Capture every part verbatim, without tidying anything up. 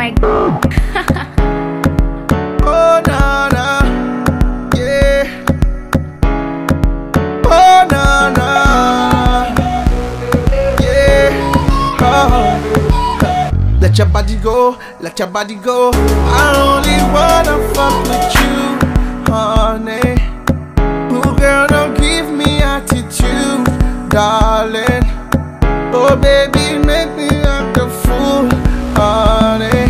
my God. Oh na na, yeah. Oh na na, yeah. Oh. Let your body go, let your body go. I only wanna fuck with you, honey. Ooh, girl, don't give me attitude, darling. Oh, baby, make me act a fool, honey.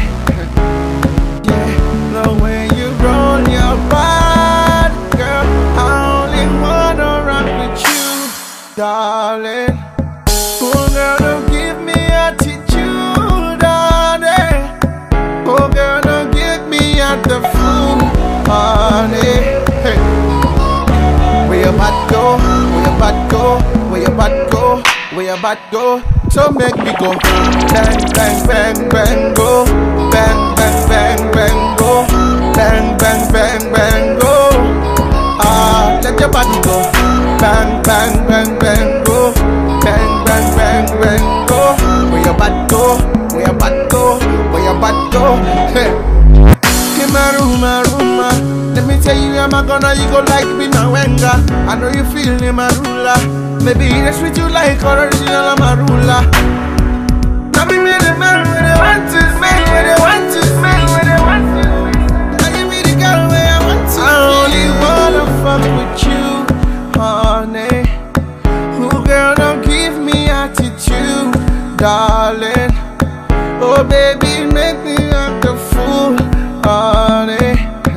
Yeah, the way you roll your body, girl, I only wanna rock with you, darling. Oh, girl, don't give me attitude, honey. Oh, girl, don't give me act a fool, honey. Hey. Where your body go, where your body go, where your body go, where your body go, so make me go. Bang, bang, bang, bang, go. Bang, bang, bang, bang, go. Bang, bang, bang, bang, go. Ah, let your body go. Bang, bang, bang, bang, go. Bang, bang, bang, bang, go. Where your body go, where your body go, where your body go. Hey. In my room, my room, ma. Let me tell you, I'm a gonna, you go like me, my wenga. I know you feel me, my ruler. Maybe that's what you like, original, I'm a ruler. Now me me the man where they want to, man where they want to, man where they want to. Now you be the girl where I want to. I only wanna fuck with you, honey. Who girl, don't give me attitude, darling. Oh baby, make me act a fool, honey.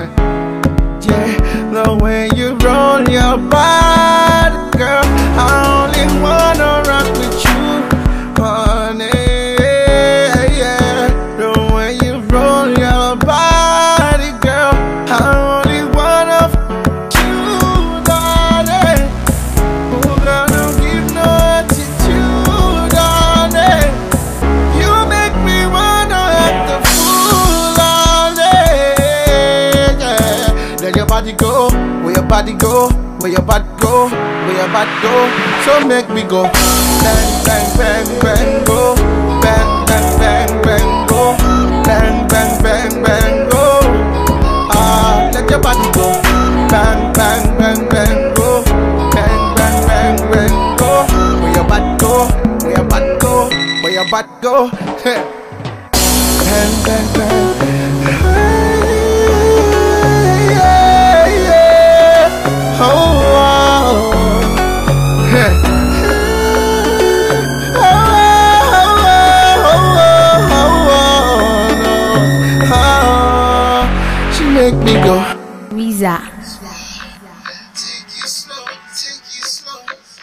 Yeah, the way you roll your body, girl, I only wanna rock with you, honey. Yeah, the way you roll your body, girl, I only wanna f you, darling. Oh, girl, don't give no attitude, darling. You make me wanna act the fool, darling. Yeah, let your body go, where your body go, where your body go, where your body go, so make me go. Bang, bang, bang, bang, go. Bang, bang, bang, bang, go. Bang, bang, bang, bang, go. Ah, let your body go. Bang, bang, bang, bang, go. Bang, bang, bang, bang, go. Where your body go, where your body go, where your body go. Hey. Bang, bang, bang. Yeah, yeah. Oh, wow. Hey. Make me go. Visa.